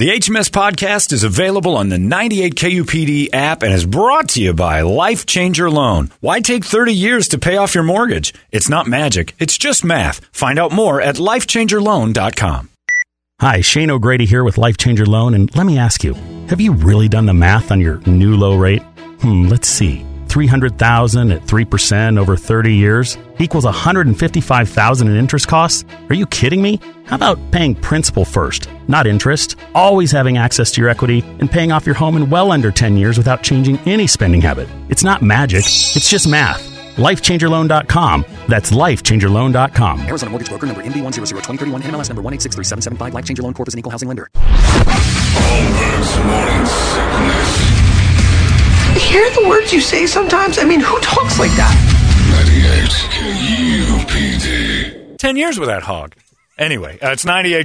The HMS Podcast is available on the 98 KUPD app and is brought to you by Life Changer Loan. Why take 30 years to pay off your mortgage? It's not magic. It's just math. Find out more at lifechangerloan.com. Hi, Shane O'Grady here with Life Changer Loan, and let me ask you, have you really done the math on your new low rate? Let's see. $300,000 at 3% over 30 years equals $155,000 in interest costs? Are you kidding me? How about paying principal first, not interest, always having access to your equity, and paying off your home in well under 10 years without changing any spending habit? It's not magic, it's just math. LifeChangerLoan.com. That's LifeChangerLoan.com. Arizona Mortgage Broker number MB1002031, NMLS number 1863775. Life Changer Loan Corp is an equal housing lender. Holmberg's morning sickness. Hear the words you say sometimes? I mean, who talks like that? 98 KUPD. 10 years with that hog. Anyway, it's 98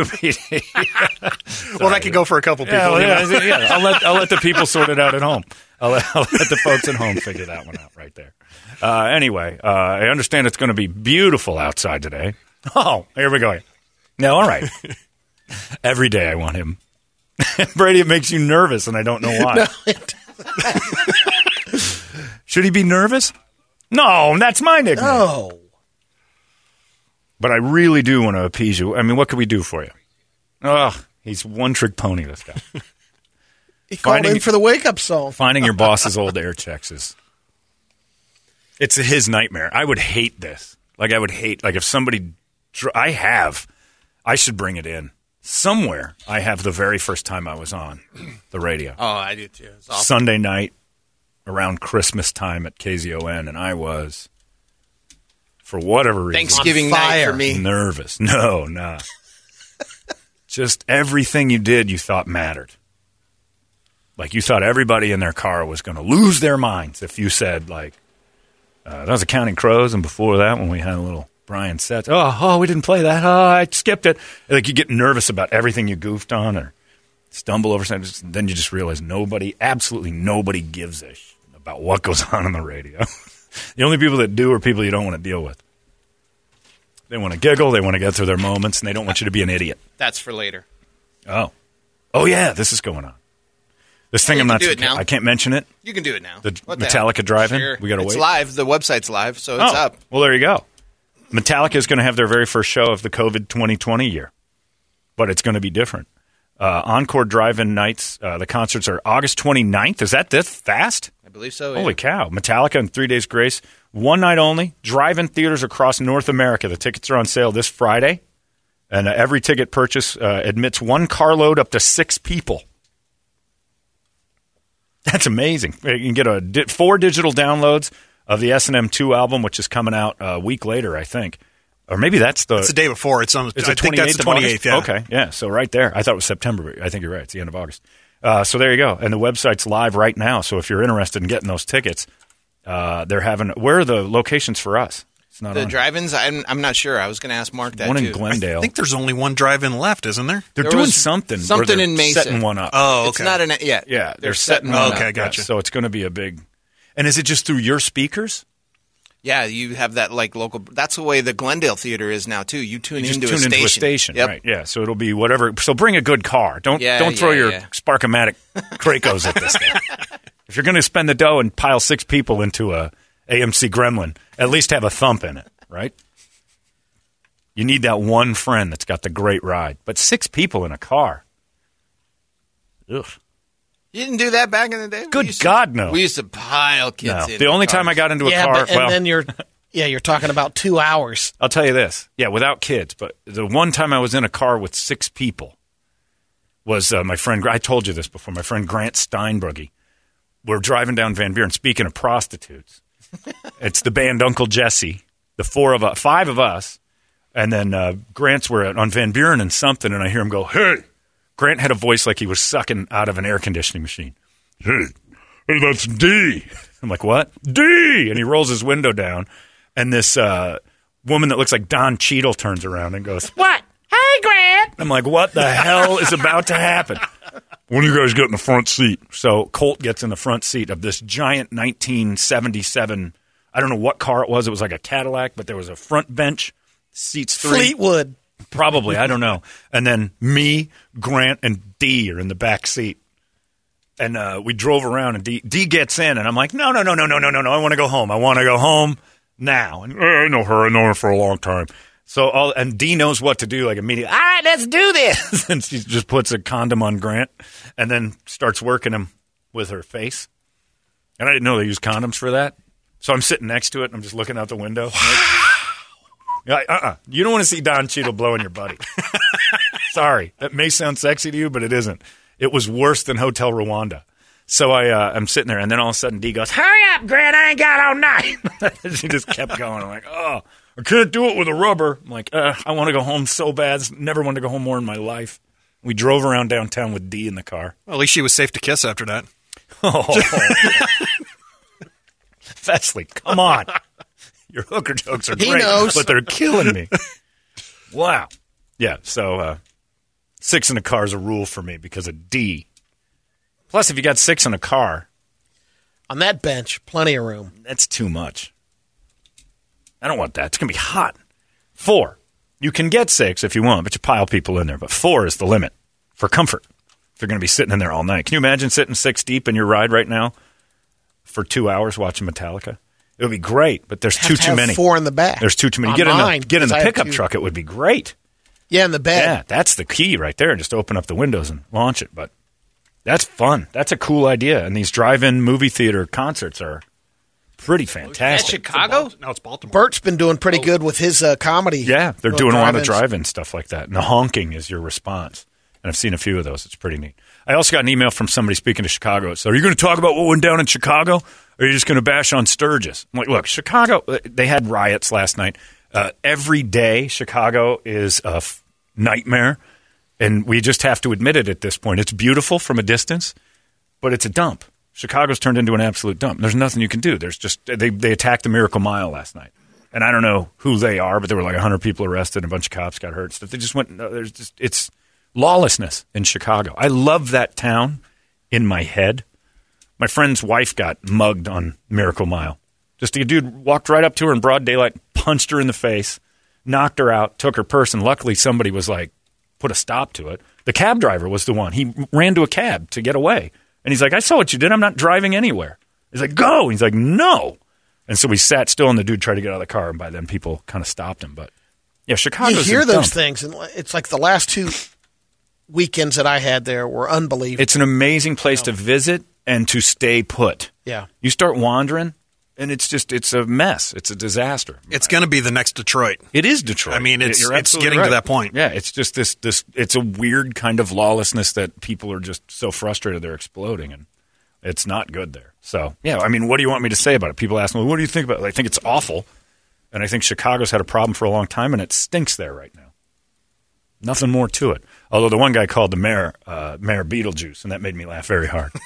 KUPD. Well, that could go for a couple people. Yeah. I'll let the people sort it out at home. I'll let the folks at home figure that one out right there. Anyway, I understand it's going to be beautiful outside today. Oh, here we go. No, all right. Every day I want him. Brady, it makes you nervous, and I don't know why. No, it Should he be nervous? No, that's my nickname. No. But I really do want to appease you. I mean, what can we do for you? Oh, he's one-trick pony, this guy. He called in for the wake-up song. Finding your boss's old air checks is... It's his nightmare. I would hate this. Like, if somebody... I should bring it in. Somewhere, I have the very first time I was on the radio. Oh, I do too. Sunday night, around Christmas time at KZON, and I was, for whatever reason... Thanksgiving night for me. Nervous. No. Just everything you did, you thought mattered. Like, you thought everybody in their car was going to lose their minds if you said, like, that was a Counting Crows, and before that, when we had a little Brian Setz, we didn't play that. Oh, I skipped it. Like, you get nervous about everything you goofed on or stumble over something. Then you just realize absolutely nobody gives a shit about what goes on the radio. The only people that do are people you don't want to deal with. They want to giggle, they want to get through their moments, and they don't want you to be an idiot. That's for later. Oh, yeah, this is going on. This thing I can't mention it. You can do it now. The Metallica drive-in. Sure. We got to wait. It's live. The website's live, so it's up. Well, there you go. Metallica is going to have their very first show of the COVID 2020 year, but it's going to be different. Encore drive-in nights. The concerts are August 29th. Is that this fast? I believe so, yeah. Holy cow. Metallica and 3 Days Grace. One night only. Drive-in theaters across North America. The tickets are on sale this Friday, and every ticket purchase admits one carload up to 6 people. That's amazing. You can get 4 digital downloads of the S&M 2 album, which is coming out a week later, I think. Or maybe that's the... It's the day before. I think that's the 28th, yeah. Okay, yeah. So right there. I thought it was September, but I think you're right. It's the end of August. So there you go. And the website's live right now. So if you're interested in getting those tickets, they're having... Where are the locations for us? It's not the drive-ins? I'm not sure. I was going to ask Mark that, one too. In Glendale. I think there's only one drive-in left, isn't there? They're doing something. Something in Mesa. Setting one up. Oh, okay. It's not an... Yeah. Yeah, they're setting one up. Okay, gotcha. Yeah, so it's going to be a big... And is it just through your speakers? Yeah, you have that like local. That's the way the Glendale Theater is now too. You tune into a station, yep. Right? Yeah, so it'll be whatever. So bring a good car. Don't throw your Sparkomatic Cracos at this thing. If you're going to spend the dough and pile 6 people into a AMC Gremlin, at least have a thump in it, right? You need that one friend that's got the great ride, but 6 people in a car. Ugh. You didn't do that back in the day? Good God, no. We used to pile kids in. The only time I got into a car... and then you're talking about 2 hours. I'll tell you this. Yeah, without kids. But the one time I was in a car with 6 people was my friend... I told you this before. My friend Grant Steinbrugge. We're driving down Van Buren. Speaking of prostitutes, it's the band Uncle Jesse, the 5 of us, and then Grant's were on Van Buren and something, and I hear him go, "Hey!" Grant had a voice like he was sucking out of an air conditioning machine. Hey, that's D. I'm like, what? D! And he rolls his window down, and this woman that looks like Don Cheadle turns around and goes, "What? Hey, Grant!" I'm like, what the hell is about to happen? When do you guys get in the front seat? So Colt gets in the front seat of this giant 1977, I don't know what car it was. It was like a Cadillac, but there was a front bench, seats 3. Fleetwood. Probably, I don't know. And then me, Grant, and D are in the back seat. And we drove around, and D gets in, and I'm like, no, I want to go home. I want to go home now. And I know her for a long time. So and D knows what to do, like immediately. All right, let's do this. And she just puts a condom on Grant, and then starts working him with her face. And I didn't know they used condoms for that. So I'm sitting next to it, and I'm just looking out the window. Like, you don't want to see Don Cheadle blowing your buddy. Sorry, that may sound sexy to you, but it isn't. It was worse than Hotel Rwanda. So I'm sitting there, and then all of a sudden D goes, hurry up, Grant, I ain't got all night. She just kept going. I'm like, I couldn't do it with a rubber. I'm like, I want to go home so bad. Never wanted to go home more in my life. We drove around downtown with D in the car. Well, at least she was safe to kiss after that. Oh. Fesley, come on. Your hooker jokes are great, but they're killing me. Wow. Yeah, so 6 in a car is a rule for me because of D. Plus, if you got 6 in a car. On that bench, plenty of room. That's too much. I don't want that. It's going to be hot. 4. You can get 6 if you want, but you pile people in there. But 4 is the limit for comfort. If you're going to be sitting in there all night. Can you imagine sitting 6 deep in your ride right now for 2 hours watching Metallica? It would be great, but there's too many. 4 in the back. There's too many. Get in the pickup truck. It would be great. Yeah, in the bed. Yeah, that's the key right there. Just open up the windows and launch it. But that's fun. That's a cool idea. And these drive-in movie theater concerts are pretty fantastic. At Chicago? No, it's Baltimore. Bert's been doing pretty good with his comedy. Yeah, they're doing a lot of drive-in stuff like that. And the honking is your response. And I've seen a few of those. It's pretty neat. I also got an email from somebody speaking to Chicago. So are you going to talk about what went down in Chicago? Or are you just going to bash on Sturgis? I'm like, look, Chicago, they had riots last night. Every day, Chicago is a nightmare. And we just have to admit it at this point. It's beautiful from a distance, but it's a dump. Chicago's turned into an absolute dump. There's nothing you can do. There's just they attacked the Miracle Mile last night. And I don't know who they are, but there were like 100 people arrested and a bunch of cops got hurt. Stuff. They just went, it's lawlessness in Chicago. I love that town in my head. My friend's wife got mugged on Miracle Mile. Just a dude walked right up to her in broad daylight, punched her in the face, knocked her out, took her purse, and luckily somebody was like, put a stop to it. The cab driver was the one. He ran to a cab to get away. And he's like, I saw what you did. I'm not driving anywhere. He's like, go. And he's like, no. And so we sat still, and the dude tried to get out of the car, and by then people kind of stopped him. But, yeah, Chicago's You hear those things, and it's like the last 2 weekends that I had there were unbelievable. It's an amazing place to visit and to stay put. Yeah. You start wandering, and it's a mess. It's a disaster. It's going to be the next Detroit. It is Detroit. I mean, it's getting right. to that point. Yeah, it's just this it's a weird kind of lawlessness that people are just so frustrated they're exploding, and it's not good there. So, yeah, I mean, what do you want me to say about it? People ask me, well, what do you think about it? I think it's awful, and I think Chicago's had a problem for a long time, and it stinks there right now. Nothing more to it. Although the one guy called the mayor Beetlejuice, and that made me laugh very hard.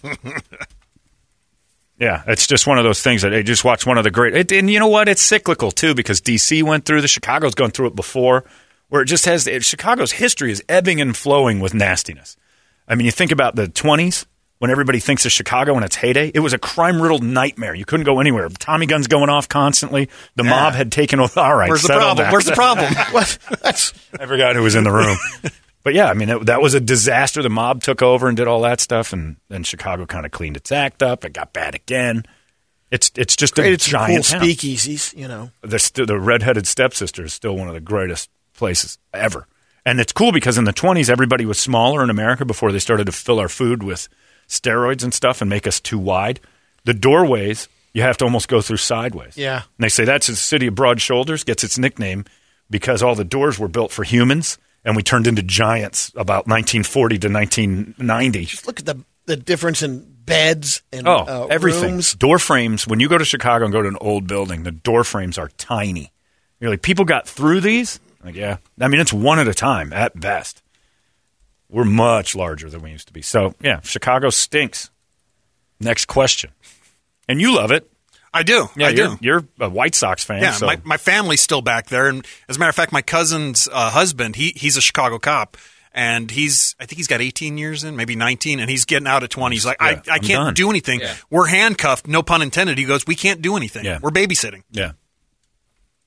Yeah, it's just one of those things that I just watched one of the great. And you know what? It's cyclical, too, because D.C. went through this. Chicago's gone through it before, where it just has Chicago's history is ebbing and flowing with nastiness. I mean, you think about the 20s, when everybody thinks of Chicago in its heyday. It was a crime-riddled nightmare. You couldn't go anywhere. Tommy guns going off constantly. The mob had taken over. All right, where's the problem? Where's the problem? I forgot who was in the room. But, yeah, I mean, that was a disaster. The mob took over and did all that stuff, and then Chicago kind of cleaned its act up. It got bad again. It's just a giant cool town. Speakeasies, you know. The Redheaded Stepsister is still one of the greatest places ever. And it's cool because in the 20s, everybody was smaller in America before they started to fill our food with steroids and stuff and make us too wide. The doorways, you have to almost go through sideways. Yeah. And they say that's the city of broad shoulders, gets its nickname because all the doors were built for humans, and we turned into giants about 1940 to 1990. Just look at the difference in beds and everything. rooms. Door frames, when you go to Chicago and go to an old building, the door frames are tiny. You're like, people got through these? Like, yeah. I mean, it's one at a time at best. We're much larger than we used to be. So, yeah, Chicago stinks. Next question. And you love it. I do. Yeah, I do. You're a White Sox fan. Yeah, so. my family's still back there. And as a matter of fact, my cousin's husband, he's a Chicago cop. And I think he's got 18 years in, maybe 19, and he's getting out at 20. He's like, I can't do anything. Yeah. We're handcuffed, no pun intended. He goes, we can't do anything. Yeah. We're babysitting. Yeah.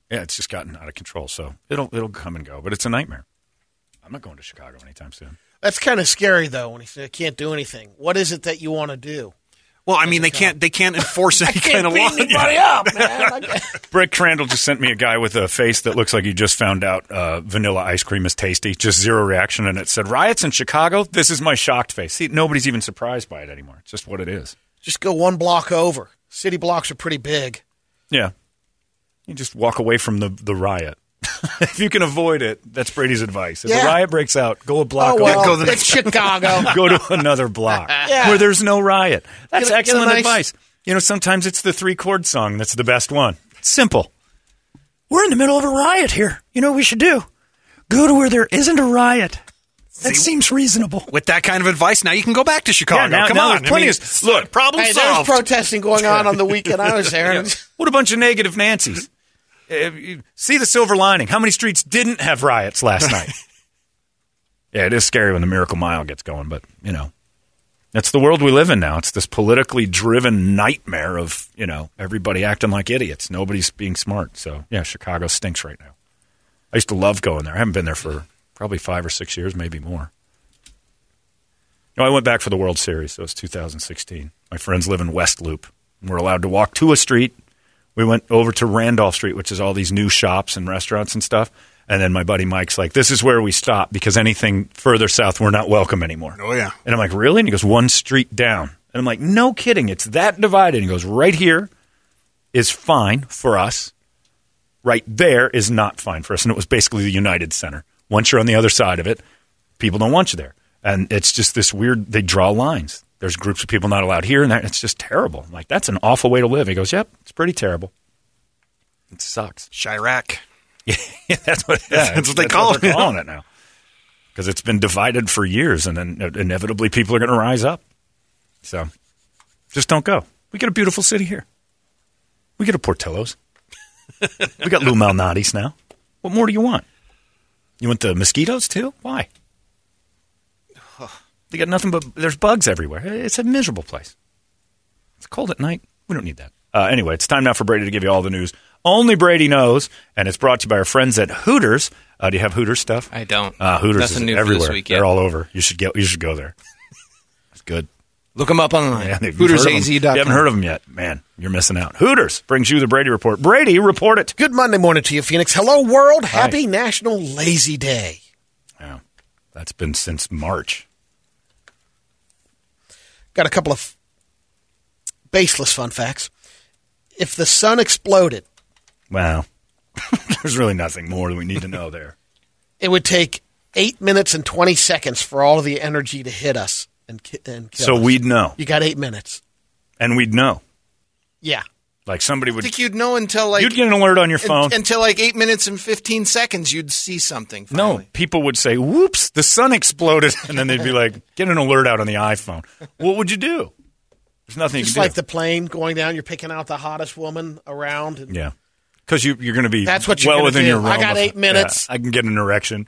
Yeah, it's just gotten out of control. So it'll come and go, but it's a nightmare. I'm not going to Chicago anytime soon. That's kind of scary, though, when you say I can't do anything. What is it that you want to do? Well, I mean, they can't enforce any kind of law. I can't beat anybody up, man. Brett Crandall just sent me a guy with a face that looks like he just found out vanilla ice cream is tasty. Just zero reaction, and it said, riots in Chicago? This is my shocked face. See, nobody's even surprised by it anymore. It's just what it is. Just go one block over. City blocks are pretty big. Yeah. You just walk away from the riot. If you can avoid it, that's Brady's advice. If a riot breaks out, go a block over. Go it's Chicago. Go to another block where there's no riot. That's excellent advice. You know, sometimes it's the 3-chord song that's the best one. It's simple. We're in the middle of a riot here. You know what we should do? Go to where there isn't a riot. That seems reasonable. With that kind of advice, now you can go back to Chicago. Yeah, Come on. Look, problem solved. solved. There was protesting going on the weekend I was there. What a bunch of negative Nancys. See the silver lining. How many streets didn't have riots last night? Yeah, it is scary when the Miracle Mile gets going, but, you know, that's the world we live in now. It's this politically driven nightmare of, you know, everybody acting like idiots. Nobody's being smart. So, yeah, Chicago stinks right now. I used to love going there. I haven't been there for probably 5 or 6 years, maybe more. No, I went back for the World Series. So it was 2016. My friends live in West Loop. We're allowed to walk to a street. We went over to Randolph Street, which is all these new shops and restaurants and stuff. And then my buddy Mike's like, this is where we stop because anything further south, we're not welcome anymore. Oh, yeah. And I'm like, really? And he goes, one street down. And I'm like, no kidding. It's that divided. And he goes, right here is fine for us. Right there is not fine for us. And it was basically the United Center. Once you're on the other side of it, people don't want you there. And it's just this weird, they draw lines. There's groups of people not allowed here and there. It's just terrible. I'm like, that's an awful way to live. He goes, yep, it's pretty terrible. It sucks. Chirac. Yeah, that's what they call it. They're calling it now. Because it's been divided for years, and then inevitably people are going to rise up. So just don't go. We got a beautiful city here. We get a Portillo's. We got Lou Malnati's now. What more do you want? You want the mosquitoes too? Why? They got nothing but there's bugs everywhere. It's a miserable place. It's cold at night. We don't need that. Anyway, it's time now for Brady to give you all the news. Only Brady knows, and it's brought to you by our friends at Hooters. Do you have Hooters stuff? I don't. Hooters Nothing is new everywhere. for this week yet. They're all over. You should go there. It's good. Look them up online. Yeah, HootersAZ.com. You haven't heard of them yet. Man, you're missing out. Hooters brings you the Brady Report. Brady, report it. Good Monday morning to you, Phoenix. Hello, world. Happy National Lazy Day. Yeah, that's been since March. Got a couple of baseless fun facts. If the sun exploded, wow, there's really nothing more that we need to know there. It would take 8 minutes and 20 seconds for all of the energy to hit us and kill so us. We'd know. You got 8 minutes. And we'd know. Yeah. Like somebody would. I think you'd know until like. You'd get an alert on your phone. Until like 8 minutes and 15 seconds, you'd see something. Finally. No, people would say, whoops, the sun exploded. And then they'd be like, get an alert out on the iPhone. What would you do? There's nothing Just you can like do. the plane going down, you're picking out the hottest woman around. And yeah. Because you're going to be that's what you're well gonna within do. your realm. I got 8 minutes. Yeah, I can get an erection.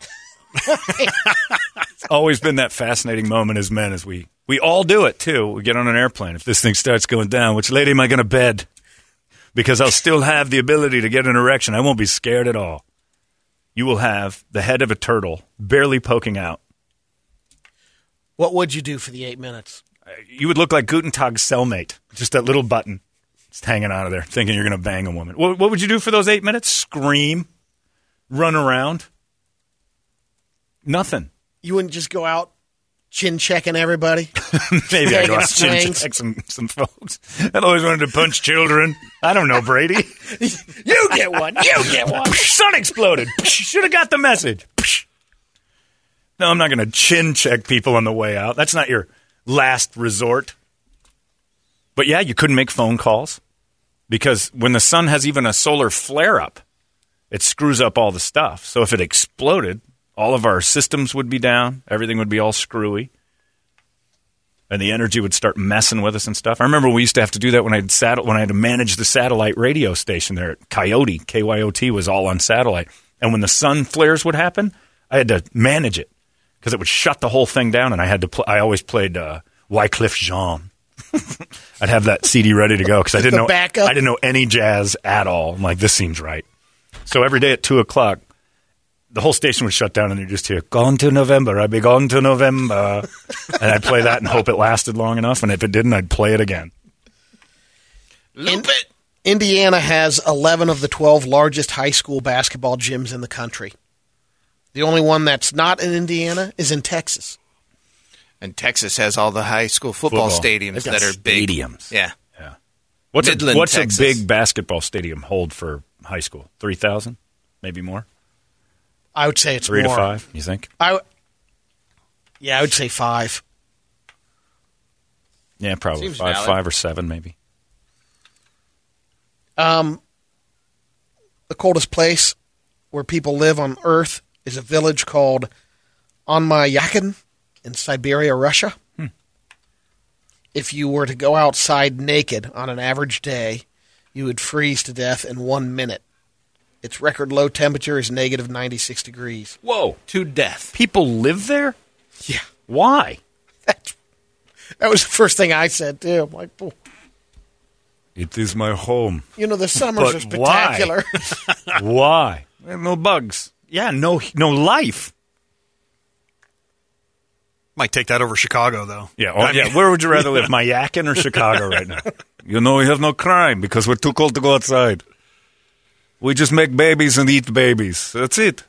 It's always been that fascinating moment as men as we all do it, too. We get on an airplane. If this thing starts going down, which lady am I going to bed? Because I'll still have the ability to get an erection. I won't be scared at all. You will have the head of a turtle barely poking out. What would you do for the 8 minutes? You would look like Guten Tag's cellmate. Just that little button just hanging out of there, thinking you're going to bang a woman. What would you do for those 8 minutes? Scream? Run around? Nothing. You wouldn't just go out chin checking everybody? Maybe I go out chin check some folks that always wanted to punch children. I don't know, Brady. You get one. You get one. Sun exploded. Should have got the message. No, I'm not going to chin check people on the way out. That's not your last resort. But yeah, you couldn't make phone calls because when the sun has even a solar flare-up, it screws up all the stuff. So if it exploded, all of our systems would be down. Everything would be all screwy. And the energy would start messing with us and stuff. I remember we used to have to do that when I had to manage the satellite radio station there at Coyote. KYOT was all on satellite. And when the sun flares would happen, I had to manage it because it would shut the whole thing down. And I always played Wycliffe Jean. I'd have that CD ready to go because I didn't know any jazz at all. I'm like, this seems right. So every day at 2 o'clock, the whole station would shut down and you'd just hear, "Gone to November, I'd be gone to November." And I'd play that and hope it lasted long enough. And if it didn't, I'd play it again. Loop it. Indiana has 11 of the 12 largest high school basketball gyms in the country. The only one that's not in Indiana is in Texas. And Texas has all the high school football stadiums that are big. Stadiums. Yeah. What's Midland, a Texas. big basketball stadium hold for high school? 3,000? Maybe more? I would say it's 3 more. to 5, you think? I would say 5. Yeah, probably. Seems 5 valid. or 7 maybe. The coldest place where people live on Earth is a village called Onmyakin in Siberia, Russia. If you were to go outside naked on an average day, you would freeze to death in 1 minute. Its record low temperature is negative 96 degrees. Whoa. To death. People live there? Yeah. Why? That was the first thing I said, too. I'm like, oh. It is my home. You know, the summers But are spectacular. Why? No bugs. Yeah, no life. Might take that over Chicago, though. Yeah, I mean- Where would you rather live, Mayakin or Chicago right now? You know, we have no crime because we're too cold to go outside. We just make babies and eat babies. That's it.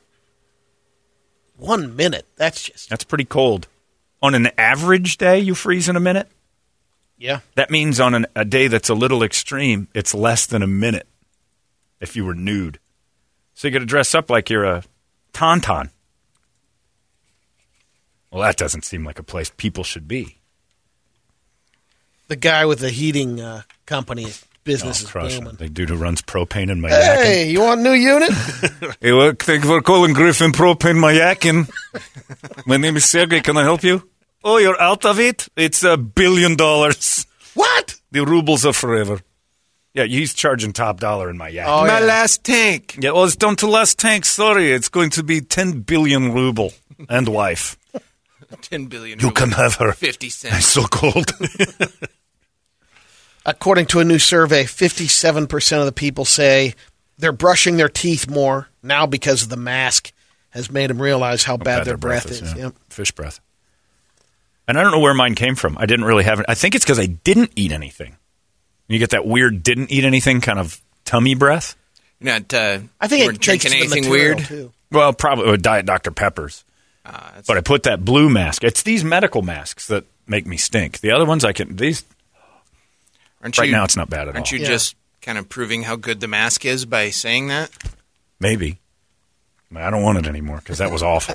1 minute. That's pretty cold. On an average day, you freeze in a minute? Yeah. That means on a day that's a little extreme, it's less than a minute if you were nude. So you got to dress up like you're a tauntaun. Well, that doesn't seem like a place people should be. The guy with the heating company business is crushing. booming. The dude who runs propane in Mayakin. Hey, you want a new unit? Hey, well, thank you for calling Griffin Propane Mayakin. My name is Sergey. Can I help you? Oh, you're out of it? It's $1 billion. What? The rubles are forever. Yeah, he's charging top dollar in Mayakin. Oh, My yeah. last tank. Yeah, well, it's down to last tank. Sorry, it's going to be 10 billion ruble and wife. 10 billion. You can have her. 50 It's cents. so cold. According to a new survey, 57% of the people say they're brushing their teeth more now because of the mask has made them realize how bad their breath is. Yeah. Yep. Fish breath. And I don't know where mine came from. I didn't really have it. I think it's because I didn't eat anything. You get that weird didn't eat anything kind of tummy breath. You're not, I think you weren't it takes drinking the anything material, weird. too. Well, probably with Diet Dr. Peppers. But I put that blue mask. It's these medical masks that make me stink. The other ones I can. These Aren't right you, now it's not bad at all. Aren't you Yeah. just kind of proving how good the mask is by saying that? Maybe. I don't want it anymore because that was awful.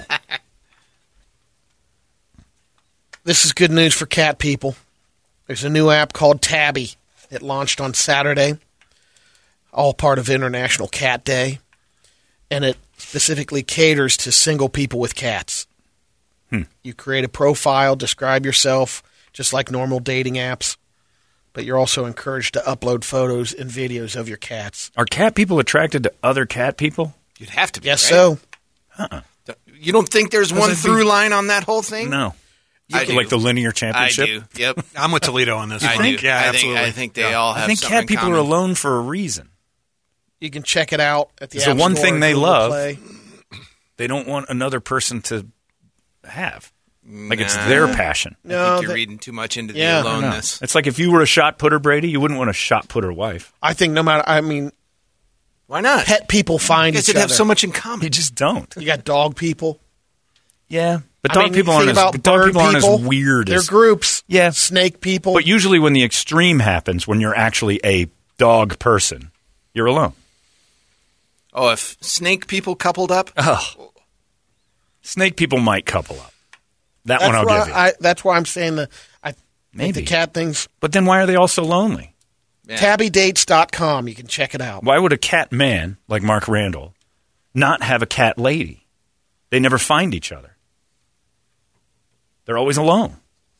This is good news for cat people. There's a new app called Tabby. It launched on Saturday, all part of International Cat Day, and it specifically caters to single people with cats. You create a profile, describe yourself, just like normal dating apps, but you're also encouraged to upload photos and videos of your cats. Are cat people attracted to other cat people? You'd have to be. Yes, right? so. You don't think there's one it'd be- through line on that whole thing? No. I do. Like the linear I championship? do. Yep. I'm with Toledo on this I one. do. Yeah, I absolutely. think, I think they all have I think something cat people in are common. alone for a reason. You can check it out at the It's the App one Store thing and they Google love. Play. They don't want another person to have. Like it's Nah. their passion. I No, think you're they- reading too much into Yeah. the I know. aloneness. It's like if you were a shot putter, Brady, you wouldn't want a shot putter wife. I think no matter, I mean, Why not? pet people find You guys each would other. have so much in You common. just don't. You got dog people. Yeah. But I dog mean, people you aren't think as, about but dog bird people aren't people. as weird They're as. groups. Yeah. Snake people. But usually when the extreme happens, when you're actually a dog person, you're alone. Oh, if snake people coupled up, Oh. Snake people might couple up. That one I'll why give you. that's why I'm saying I think Maybe. the cat things. But then why are they all so lonely? yeah. Tabbydates.com. You can check it out. Why would a cat man like Mark Randall not have a cat lady? They never find each other. They're always alone.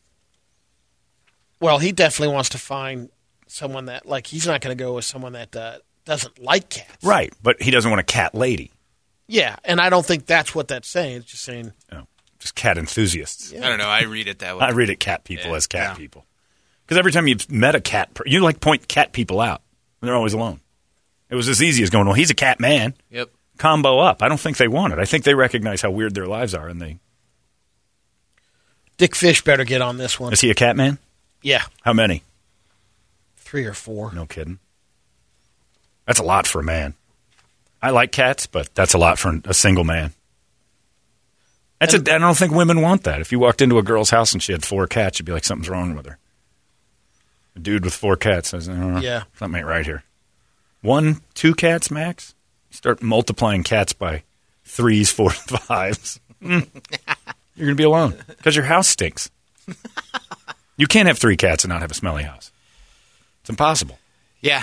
Well, he definitely wants to find someone that, like, he's not going to go with someone that doesn't like cats. Right. But he doesn't want a cat lady. Yeah, and I don't think that's what that's saying. It's just saying, No, just cat enthusiasts. I don't know. I read it that way. I read it cat people Yeah. as cat people. Because every time you've met a cat, you like point cat people out. And they're always alone. It was as easy as going, well, he's a cat man. Yep. Combo up. I don't think they want it. I think they recognize how weird their lives are, and they... Dick Fish better get on this one. Is he a cat man? Yeah. How many? 3 or 4. No kidding. That's a lot for a man. I like cats, but that's a lot for a single man. I don't think women want that. If you walked into a girl's house and she had 4 cats, you'd be like, something's wrong with her. A dude with 4 cats says, yeah, something ain't right here. 1, 2 cats max? Start multiplying cats by 3s, 4s, 5s. You're going to be alone because your house stinks. You can't have 3 cats and not have a smelly house. It's impossible. Yeah.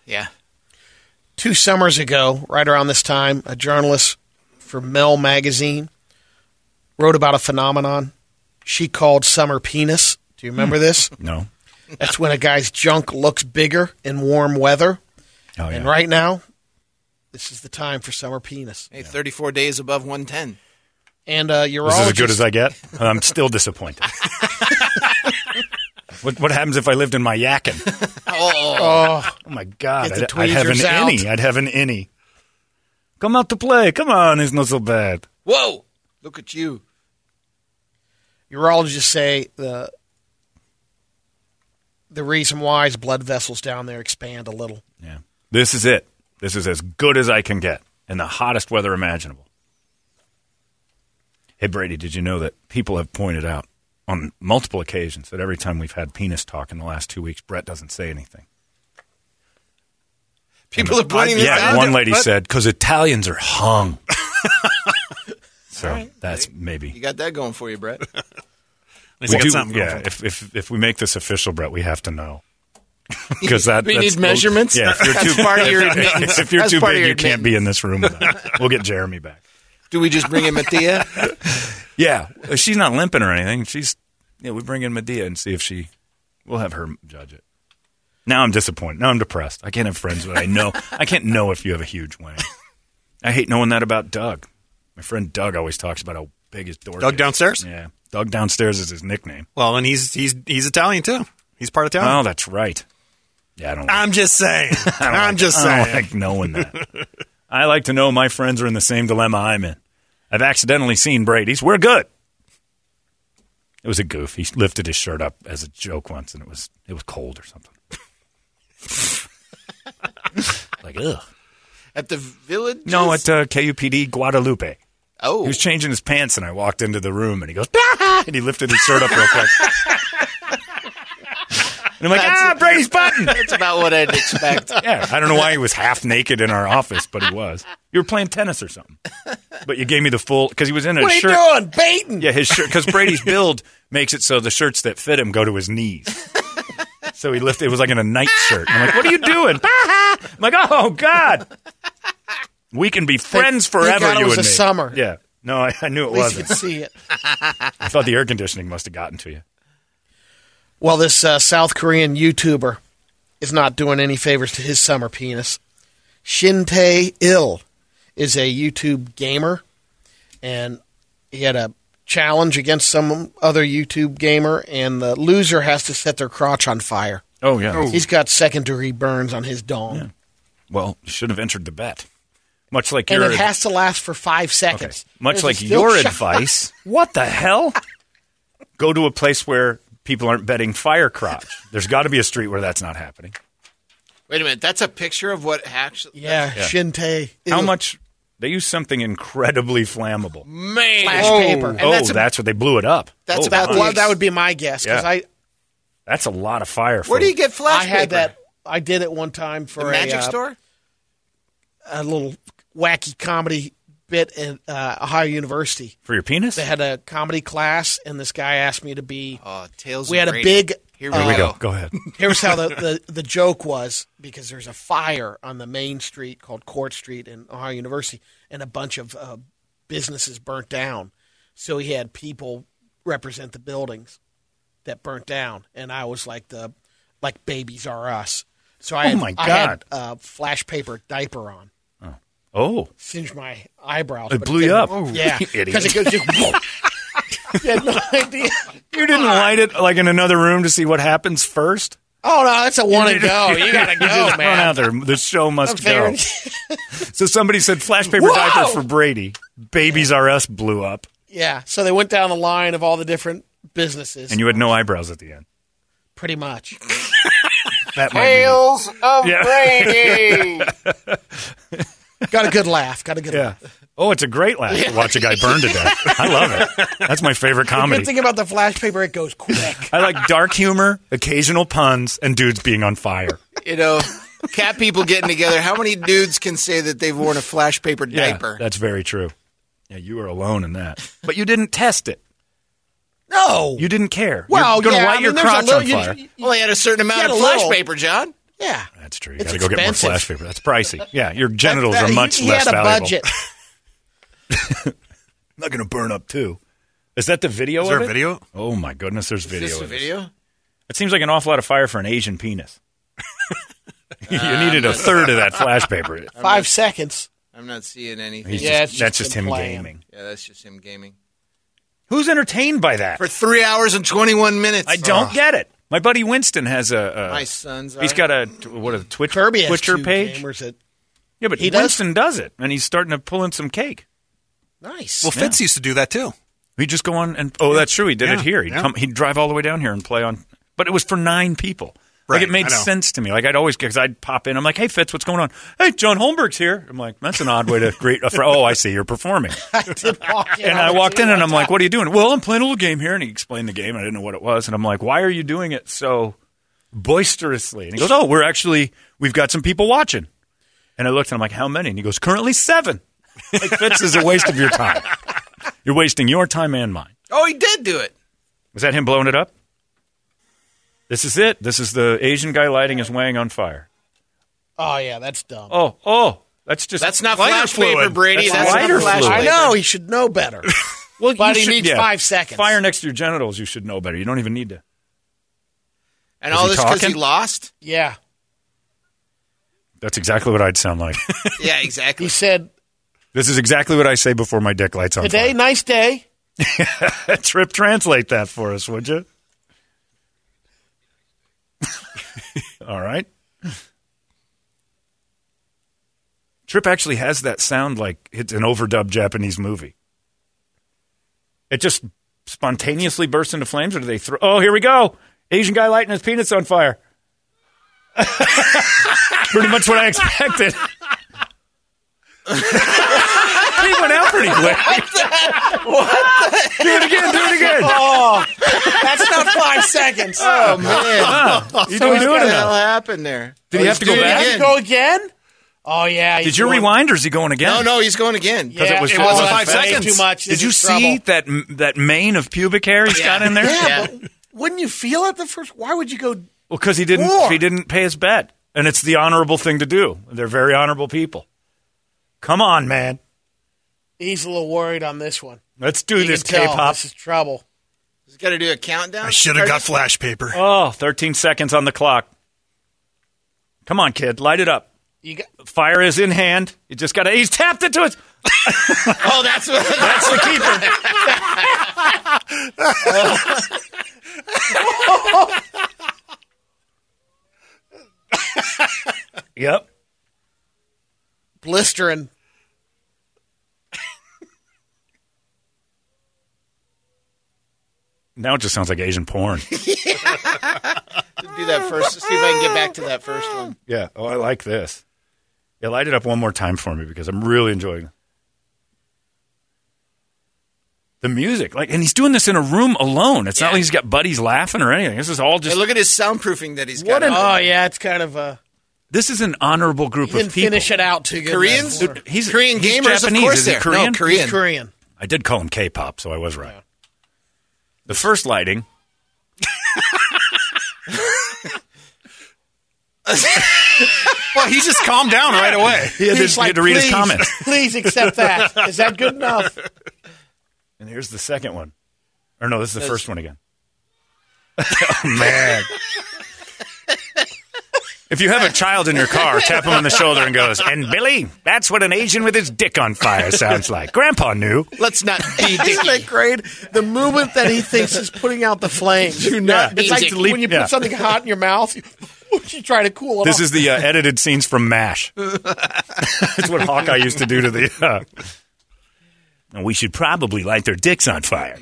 2 summers ago, right around this time, a journalist for Mel magazine wrote about a phenomenon she called summer penis. Do you remember this? No. That's when a guy's junk looks bigger in warm weather. Oh, yeah. And right now, this is the time for summer penis. Hey, 34 days above 110. And This is as good as I get? I'm still disappointed. What happens if I lived in my yakin? Oh my God. Get the I'd have an tweezers out. innie. I'd have an innie. Come out to play. Come on. It's not so bad. Whoa. Look at you. Urologists say the reason why is blood vessels down there expand a little. Yeah. This is it. This is as good as I can get in the hottest weather imaginable. Hey, Brady, did you know that people have pointed out on multiple occasions that every time we've had penis talk in the last 2 weeks, Brett doesn't say anything? People are pointing this out? Yeah, one lady said, because Italians are hung. So right. That's maybe. You got that going for you, Brett. If we make this official, Brett, we have to know. Because we need measurements? Yeah, if you're That's too, part of your admittance. if you're That's too part of big, your you can't be in this room with us. We'll get Jeremy back. Do we just bring in Mattia? Yeah, she's not limping or anything. We bring in Medea and see if we'll have her judge it. Now I'm disappointed. Now I'm depressed. I can't have friends that I know. I can't know if you have a huge wang. I hate knowing that about Doug. My friend Doug always talks about how big his dork is. Doug downstairs? Yeah. Doug downstairs is his nickname. Well, and he's Italian too. He's part Italian. Oh, that's right. Yeah, I'm just saying. I don't like knowing that. I like to know my friends are in the same dilemma I'm in. I've accidentally seen Brady's. We're good. It was a goof. He lifted his shirt up as a joke once, and it was cold or something. Like, ugh. At the village? No, at KUPD Guadalupe. Oh. He was changing his pants, and I walked into the room, and he goes, bah! And he lifted his shirt up real quick. And I'm like, Brady's button. That's about what I'd expect. Yeah, I don't know why he was half naked in our office, but he was. You were playing tennis or something. But you gave me the full, because he was in a shirt. What are you doing? Baiting? Yeah, his shirt, because Brady's build makes it so the shirts that fit him go to his knees. So he lifted, it was like in a night shirt. I'm like, what are you doing? I'm like, oh, God. We can be friends forever, God, you it was and a me. summer. Yeah. No, I knew it At least you wasn't. could see it. I thought the air conditioning must have gotten to you. Well, this South Korean YouTuber is not doing any favors to his summer penis. Shin Tae-il is a YouTube gamer, and he had a challenge against some other YouTube gamer, and the loser has to set their crotch on fire. Oh, yeah. He's got second-degree burns on his dong. Yeah. Well, you should have entered the bet. Much like And your it has to last for 5 seconds. Okay. Much There's like still your shot. advice. What the hell? Go to a place where people aren't betting fire crotch. There's got to be a street where that's not happening. Wait a minute. That's a picture of what actually... Yeah, Shin Tae-il. How much? They use something incredibly flammable. Man. Flash paper. And That's what they blew it up. That's Oh, about wow. Well, that would be my guess, because Yeah. That's a lot of fire. Where do you get flash I had paper? that. I did it one time for The magic store? a little wacky comedy bit at Ohio University. For your penis? They had a comedy class, and this guy asked me to be. Tales we of had a Brady. big. Here we go. Go ahead. Here's how the joke was, because there's a fire on the main street called Court Street in Ohio University, and a bunch of businesses burnt down. So he had people represent the buildings that burnt down, and I was like Babies Are Us. So I had, my I had God. flash paper diaper on. Oh. Singed my eyebrows. It but blew you up. Yeah. You idiot. Because it goes just. You had no idea. You didn't light it like in another room to see what happens first? Oh, no, that's a one and go. You got to go, Just man. run out there. The show must go. So somebody said flash paper Whoa! diaper for Brady. Babies R Us blew up. Yeah, so they went down the line of all the different businesses. And you had no eyebrows at the end. Pretty much. That might Tales of Yeah. Brady. Got a good laugh. Yeah. Oh, it's a great laugh to watch a guy burn to death. I love it. That's my favorite The comedy. good thing about the flash paper, it goes quick. I like dark humor, occasional puns, and dudes being on fire. You know, cat people getting together. How many dudes can say that they've worn a flash paper diaper? Yeah, that's very true. Yeah, you were alone in that. But you didn't test it. No. You didn't care. Well, You're going to yeah, light I your mean, there's a crotch little- on you- fire. Well, they had a certain amount You of had a flash little- paper, John. Yeah. That's true. You It's got to go get more expensive. flash paper. That's pricey. Yeah, your genitals That- are much he less had a valuable. budget. Not going to burn up too. Is that the video Is of there a it? video? Oh my goodness, there's video. Is this a of this. video? It seems like an awful lot of fire for an Asian penis. You needed a third of that flash paper. 5 seconds. I'm not seeing anything. He's Yeah, just- it's that's just just him him playing. gaming. Yeah, that's just him gaming. Who's entertained by that? For 3 hours and 21 minutes. I don't get it. My buddy Winston has a. My sons are. He's got a Twitch Kirby has Twitter two page. gamers that, Yeah, but He does? Winston does it, and he's starting to pull in some cake. nice. Well, Fitz used to do that too. He'd just go on and that's true. He did it Yeah, here. He'd drive all the way down here and play on. But it was for 9 people. Like Right, it made I know. sense to me. Like I'd pop in. I'm like, hey Fitz, what's going on? Hey, John Holmberg's here. I'm like, that's an odd way to greet a friend. Oh, I see, you're performing. I did walk in. And I walked in and I'm like, what are you doing? Well, I'm playing a little game here. And he explained the game. And I didn't know what it was. And I'm like, why are you doing it so boisterously? And he goes, oh, we've got some people watching. And I looked and I'm like, how many? And he goes, currently 7. Like, Fitz is a waste of your time. You're wasting your time and mine. Oh, he did do it. Was that him blowing it up? This is it. This is the Asian guy lighting his wang on fire. Oh, yeah, that's dumb. Oh, that's just That's not lighter flash paper, fluid. Brady. That's That's lighter not flash fluid. I paper. know. He should know better. Well, But you he should- needs 5 seconds. Fire next to your genitals, you should know better. You don't even need to. And Is all he this because he talking? lost? Yeah. That's exactly what I'd sound like. Yeah, exactly. He said, This is exactly what I say before my dick lights on today, nice day. fire. Trip, translate that for us, would you? All right. Trip actually has that sound like it's an overdubbed Japanese movie. It just spontaneously bursts into flames, or do they throw? Oh, here we go. Asian guy lighting his penis on fire. Pretty much what I expected. He went out pretty quick. Do it again. Oh, that's not 5 seconds. Oh, man. You doing What it the hell now? happened there? Did he have to go doing it back? Did again. he go again? Oh, yeah. Did you rewind, or is he going again? No, he's going again. Yeah, it was It wasn't that's 5 way seconds. Too much. Did This you is see trouble. that mane of pubic hair he's got in there? Yeah, but wouldn't you feel it the first? Why would you go? Well, because he More. didn't pay his bet, and it's the honorable thing to do. They're very honorable people. Come on, man. He's a little worried on this one. Let's do You this, can tell K-pop. This is trouble. He's got to do a countdown. I should have got flash paper. Oh, 13 seconds on the clock. Come on, kid. Light it up. You got Fire is in hand. You just got to... He's tapped into it. Oh, that's what. That's the keeper. Yep. blistering. Now it just sounds like Asian porn. Do that first. See if I can get back to that first one. Yeah. Oh, I like this. Yeah, light it up one more time for me because I'm really enjoying the music. Like, and he's doing this in a room alone. It's not like he's got buddies laughing or anything. This is all just. Hey, look at his soundproofing that he's got. Oh yeah, it's kind of a. This is an honorable group He of didn't people. finish it out too good. Koreans? in that corner. He's Korean he's gamers, Japanese. of course. Is he There. Korean? No, Korean. He's Korean. I did call him K-pop, so I was right. The first lighting. Well, he just calmed down right away. He had to read his comments. Please accept that. Is that good enough? And here's the second one. Or no, this is the first one again. Oh, man. If you have a child in your car, tap him on the shoulder and goes, and Billy, that's what an Asian with his dick on fire sounds like. Grandpa knew. Let's not be Isn't that dicky. great? The movement that he thinks is putting out the flames. Do not be It's like dicky. when you put something hot in your mouth, you try to cool it This off. is the edited scenes from MASH. That's what Hawkeye used to do to the... And we should probably light their dicks on fire.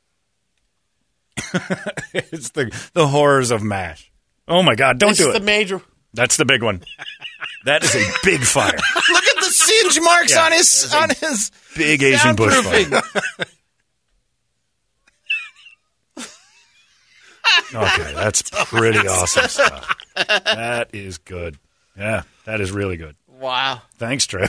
It's the horrors of MASH. Oh, my God, don't This do is it. the major. That's the big one. That is a big fire. Look at the singe marks Yeah. on his Big Asian bushfire. soundproofing. Okay, that's pretty awesome stuff. That is good. Yeah, that is really good. Wow. Thanks, Trip.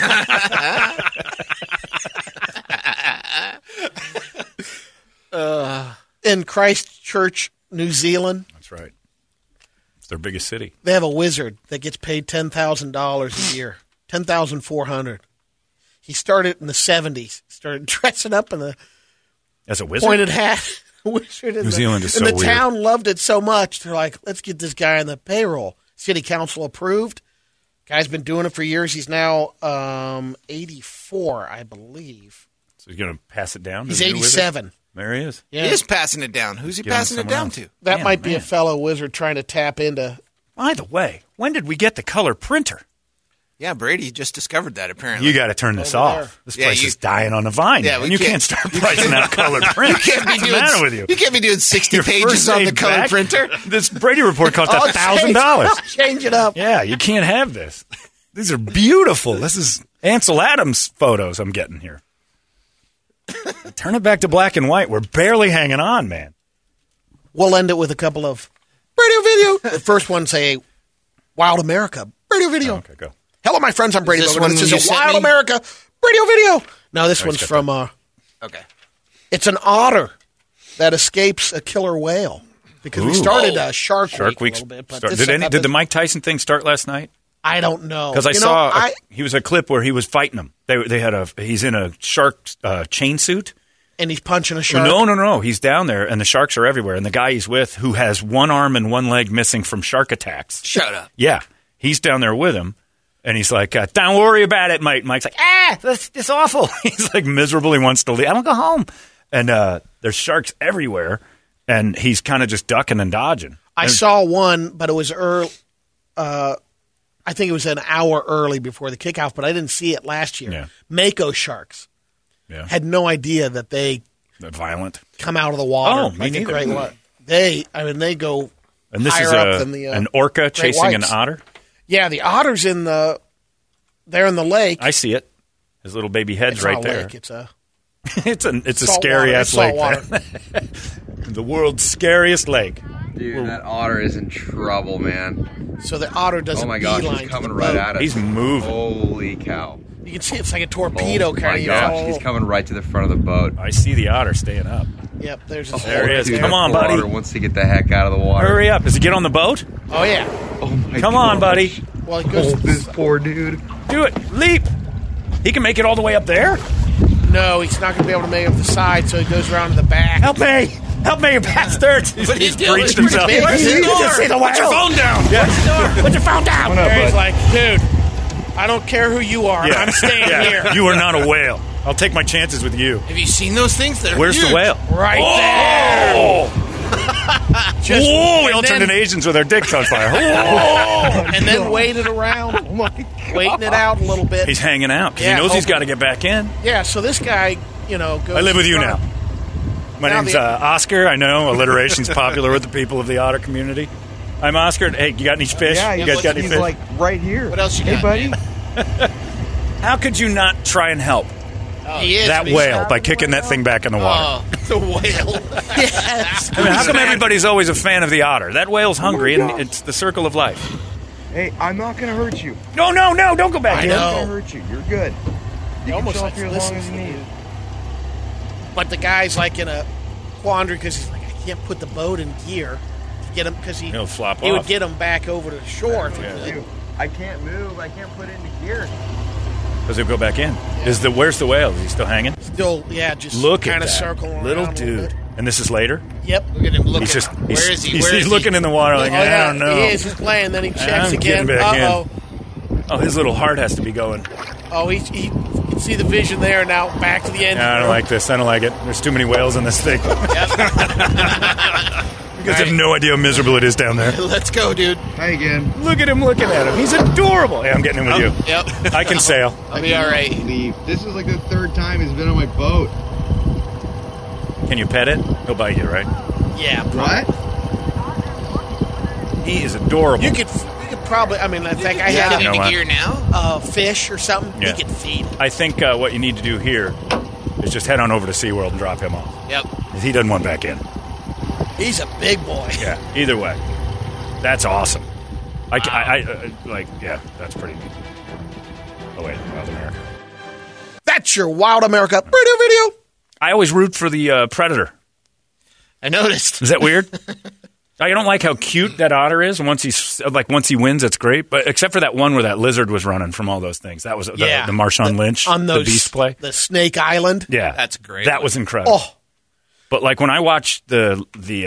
In Christchurch, New Zealand, That's right. It's their biggest city. they have a wizard that gets paid $10,000 a year. $10,400. He started in the 70s. Started dressing up in the As a wizard? pointed hat. Wizard in New Zealand is and so the weird. town loved it so much. They're like, let's get this guy on the payroll. City council approved. Guy's been doing it for years. He's now 84, I believe. So he's going to pass it down? to He's the new wizard? 87. There he is. Yeah. He is passing it down. Who's he Giving passing it someone down else. to? That Man, might be a man. fellow wizard trying to tap into. By the way, when did we get the color printer? Yeah, Brady just discovered that apparently. You got to turn this Over off. there. This Yeah, place you- is dying on the vine. Yeah, man. we You can't- can't start pricing out colored print. You can't be What's the doing. matter with you? You can't be doing 60 Your pages first on the aid color back? printer. This Brady report cost I'll $1,000. Change it up. Yeah, you can't have this. These are beautiful. This is Ansel Adams photos I'm getting here. Turn it back to black and white. We're barely hanging on, man. We'll end it with a couple of radio video. The first one say, Wild America, radio video. Okay, go. Hello, my friends. I'm Brady. Is this Bogan. one This you is a sent Wild me? America radio video. No, this one's got from. Okay. It's an otter that escapes a killer whale because we Ooh. started Shark Shark Week Week. a little bit. But Start- this did, I thought did the was- Mike Tyson thing start last night? I don't know Because I You know, saw he was a clip where he was fighting them. They had he's in a shark chain suit. and he's punching a shark. No. He's down there, and the sharks are everywhere. And the guy he's with, who has one arm and one leg missing from shark attacks. Shut up. Yeah, he's down there with him, and he's like, "Don't worry about it, mate." Mike's like, "That's awful." He's like miserable. He wants to leave. I want to go home. And there's sharks everywhere, and he's kind of just ducking and dodging. I saw one, but it was early. I think it was an hour early before the kickoff, but I didn't see it last year. Yeah. Mako sharks Yeah, had no idea that they violent. come out of the water. Oh, me like a neither. great white. They go And this higher is up than the an orca great chasing an whites. otter. Yeah, the otter's in the. They're in the lake. I see it. His little baby head's It's right not a there. lake. It's a it's a salt scary water. ass It's lake. salt man. The world's scariest lake. Dude, that otter is in trouble, man. so the otter does Oh a my gosh, beeline he's to coming the right boat. at us. He's moving. Holy cow. You can see it's like a torpedo Oh kind my of. gosh, he's coming right to the front of the boat. I see the otter staying up. Yep, there's his There he is. Dude, Come that on, poor buddy. Otter wants to get the heck out of the water. Hurry up. Does he get on the boat? Oh yeah. Oh my Come on, gosh. buddy. Well, it goes. Oh, this poor dude. Do it. Leap. He can make it all the way up there. No, he's not going to be able to make it up the side, so he goes around to the back. Help me. Help me, you bastard. He's breached himself. big. Where's the You door? just see the Put your whale. phone down. Yeah. Put your phone down. And he's like, dude, I don't care who you are. I'm staying here. You are not a whale. I'll take my chances with you. Have you seen those things? They're Where's huge. the whale? Right there. Oh. Just, Whoa, we all and turned then- into Asians with our dicks on fire. and then waited around, waiting it out a little bit. He's hanging out because Yeah, he knows he's hoping- got to get back in. Yeah, so this guy, goes. I live with you now. My Now name's the- Oscar. I know alliteration's popular with the people of the otter community. I'm Oscar. Hey, you got any fish? You guys got any he's fish? like right here. What else you Hey, got, buddy. man? How could you not try and help He is, that but he's whale not- by kicking that thing back in the water? Oh, the whale. Yes. I mean, how come everybody's always a fan of the otter? That whale's hungry, and gosh. it's the circle of life. Hey, I'm not going to hurt you. No, don't go back I in. know. I'm not going to hurt you. You're good. You can Almost chill like up here as long as you need. But the guy's like in a quandary because he's like, I can't put the boat in gear to get him because He'll flop he would off. get him back over to the shore. if he could. Dude, I can't move. I can't put it into gear. Because he'll go back in. Where's the whale? Is he still hanging? Still, yeah, just Look at kind of that circling little around a dude. bit. And this is later? Yep. Look at him looking. Where is he? He's looking in the water like, I don't know. He is. He's playing. Then he checks I'm again. getting back in. Uh-oh. Oh, his little heart has to be going. Oh, he can see the vision there. Now back to the end. I don't like this. I don't like it. There's too many whales in this thing. You guys have no idea how miserable it is down there. Let's go, dude. Hi again. Look at him looking at him. He's adorable. Hey, I'm getting in with you. Yep. I can sail. I'll be all right. Leave. This is like the third time he's been on my boat. Can you pet it? He'll bite you, right? Yeah. What? He is adorable. You could probably. I mean, in fact, I had Get You know into what? gear now. fish or something. Yeah. He could feed. I think what you need to do here is just head on over to SeaWorld and drop him off. Yep. He doesn't want back in. He's a big boy. Yeah, either way. That's awesome. Yeah, that's pretty neat. Oh, wait, Wild America. That's your Wild America radio video. I always root for the Predator. I noticed. Is that weird? I don't like how cute that otter is. Once he wins, it's great. But except for that one where that lizard was running from all those things. That was the Marshawn Lynch on those, the Beast play. The Snake Island. Yeah, That's great. That was incredible. Oh, But like when I watched the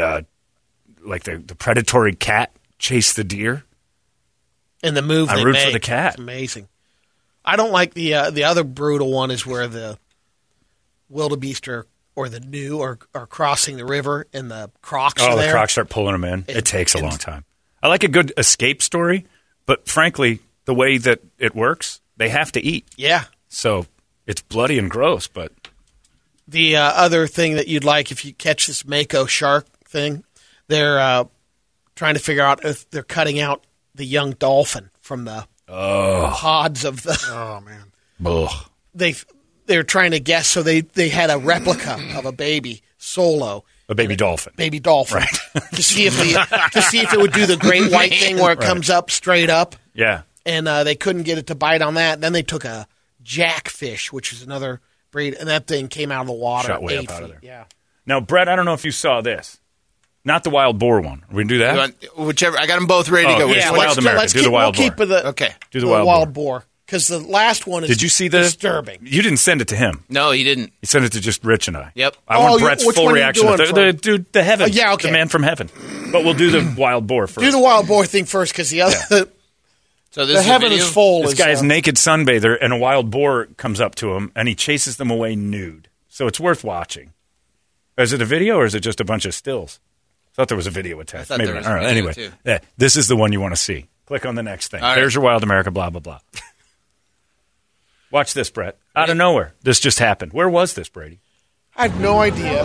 predatory cat chase the deer, and the move I they root make. for the cat. It's amazing. I don't like the other brutal one is where the wildebeest or the gnu are crossing the river and the crocs are the there. crocs start pulling them in. It takes a long time. I like a good escape story, but frankly, the way that it works, they have to eat. Yeah. So it's bloody and gross, but The other thing that you'd like if you catch this mako shark thing, they're trying to figure out if they're cutting out the young dolphin from the pods of the. Oh man. ugh. They're trying to guess, so they had a replica of a baby solo. A baby dolphin. Baby dolphin, to see if it would do the great white thing where it comes up straight up. Yeah. And they couldn't get it to bite on that. Then they took a jackfish, which is another breed, and that thing came out of the water. Shot way 8 up out of feet. there. Yeah. Now, Brett, I don't know if you saw this. Not the wild boar one. Are we going to do that? You want- whichever. I got them both ready to go. Oh, Which yeah, one? Wild America. Do the wild we'll boar. keep the Okay. Do the wild boar. Because the last one is Did you see the disturbing. You didn't send it to him. No, he didn't. You sent it to just Rich and I. Yep. I want you- Brett's which full one are you reaction. doing The from? dude, the heaven. Yeah, okay. The man from heaven. But we'll do the wild boar first. Do the wild boar thing first, because the other So this the is heaven video? is full. This guy is naked sunbather, and a wild boar comes up to him, and he chases them away nude. So it's worth watching. Is it a video, or is it just a bunch of stills? I thought there was a video attached. thought Maybe there not. was All a right. video, Anyway, too. yeah, this is the one you want to see. Click on the next thing. All right. There's your Wild America, blah, blah, blah. Watch this, Brett. Out of nowhere. This just happened. Where was this, Brady? I have no idea.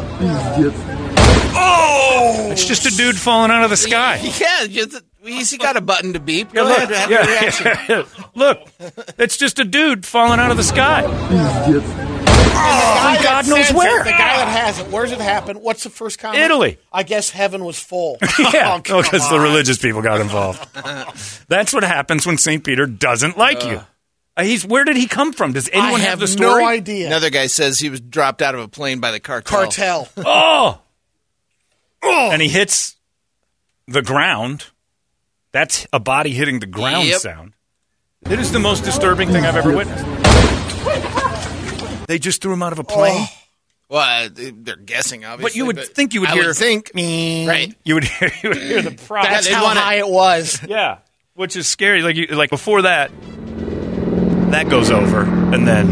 Oh! It's just a dude falling out of the sky. Yeah, he's got a button to beep. Yeah, Go look. ahead, have your reaction. Look, it's just a dude falling out of the sky. Oh, God knows where. The guy that has it. Where's it happen? What's the first comment? Italy. I guess heaven was full. Yeah, Oh, because the religious people got involved. That's what happens when St. Peter doesn't like you. Where did he come from? Does anyone I have have the story? no idea. Another guy says he was dropped out of a plane by the cartel. Oh! And he hits the ground. That's a body hitting the ground Yep. sound. It is the most disturbing thing I've ever witnessed. They just threw him out of a plane. Well, they're guessing, obviously. But you would think you would I hear. would think. Right. You would hear the prop. That's they'd how wanna- high it was. Yeah, which is scary. Like before that goes over, and then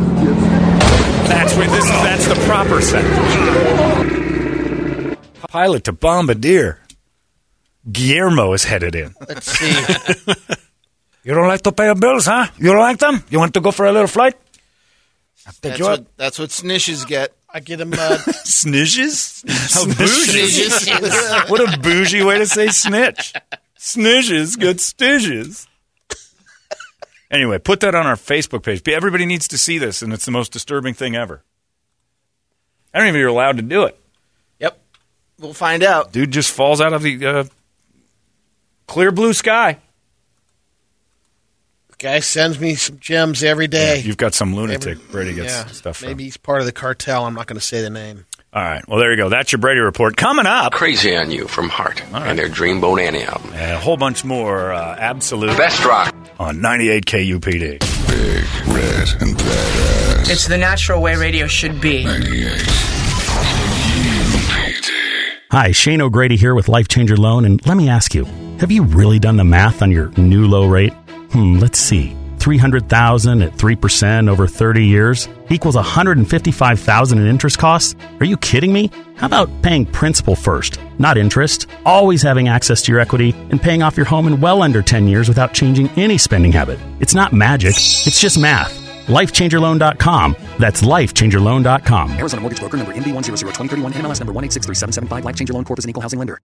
that's the proper sound. Pilot to Bombardier. Guillermo is headed in. Let's see. You don't like to pay your bills, huh? You don't like them? You want to go for a little flight? I'll take you up. That's what snitches get. I get him. Snitches? How bougie. Snitches. What a bougie way to say snitch. Snitches get stitches. Anyway, put that on our Facebook page. Everybody needs to see this, and it's the most disturbing thing ever. I don't even know if you're allowed to do it. Yep. We'll find out. Dude just falls out of the clear blue sky. Guy sends me some gems every day. You've got some lunatic Brady gets stuff from. Maybe he's part of the cartel. I'm not going to say the name. All right. Well, there you go. That's your Brady Report. Coming up. Crazy on You from Heart and their Dreamboat Annie album. And a whole bunch more absolute Best rock. on 98 KUPD. Big, red, and badass. It's the natural way radio should be. 98 KUPD. Hi, Shane O'Grady here with Life Changer Loan, and let me ask you, have you really done the math on your new low rate? Let's see. $300,000 at 3% over 30 years equals $155,000 in interest costs? Are you kidding me? How about paying principal first, not interest, always having access to your equity, and paying off your home in well under 10 years without changing any spending habit? It's not magic, it's just math. LifeChangerLoan.com. That's LifeChangerLoan.com. Arizona Mortgage Broker number MB1002031, NMLS number 1863775. Life Changer Loan Corp is an equal housing lender.